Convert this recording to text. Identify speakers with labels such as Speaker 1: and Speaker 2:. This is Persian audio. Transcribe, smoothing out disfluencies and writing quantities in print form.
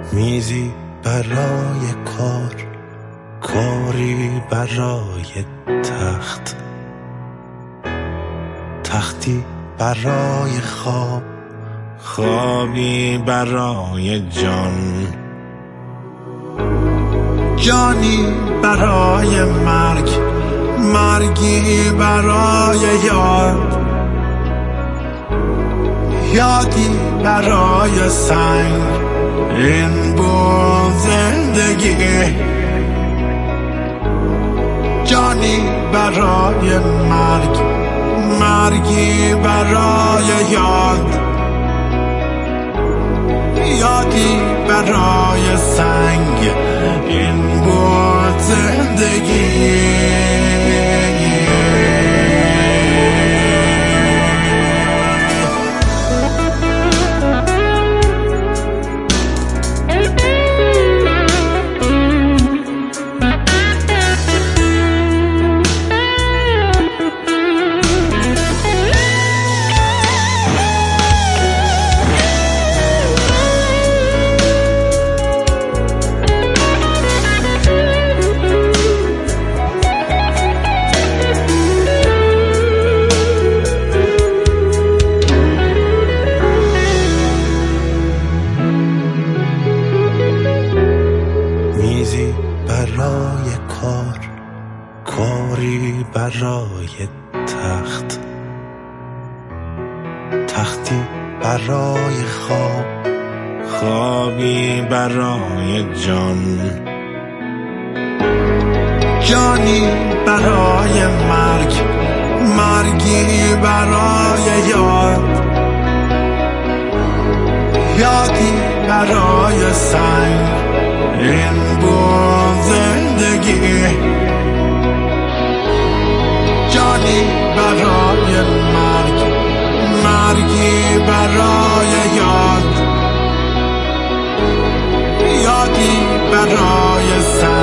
Speaker 1: میزی برای کار، کاری برای تخت، تختی برای خواب، خوابی برای جان، جانی برای مرگ، مرگی برای یاد، یادی برای سنگ. این بود زندگی، جانی برای مرگ، مرگی برای یاد، یادی برای سنگ. این بود زندگی. میزی برای کار، کاری برای تخت، تختی برای خواب، خوابی برای جان، جانی برای مرگ، مرگی برای یاد، یادی برای سنگ. این بود زندگی، جانی برای مرگ، مرگی برای یاد، یادی برای سنگ.